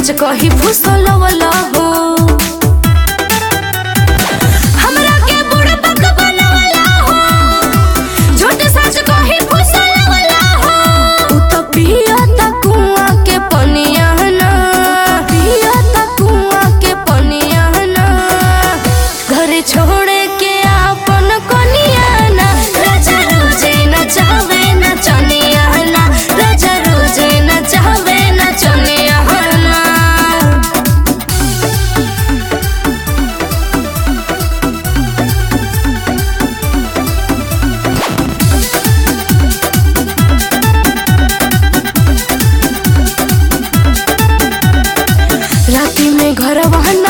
सच कही फुसल वाला हो हमरा के बुढ़ बक बनवाला हो झूठ सच कही फुसल वाला हो उ तो पिया ता कुआं के पनिया ना पिया ता कुआं के पनिया ना घर छोड़े के अपन कनिया ना राजा रोजे न चाहवे न चनिया ना राजा रोजे न चाहवे न चनिया ना। राती में घर बहना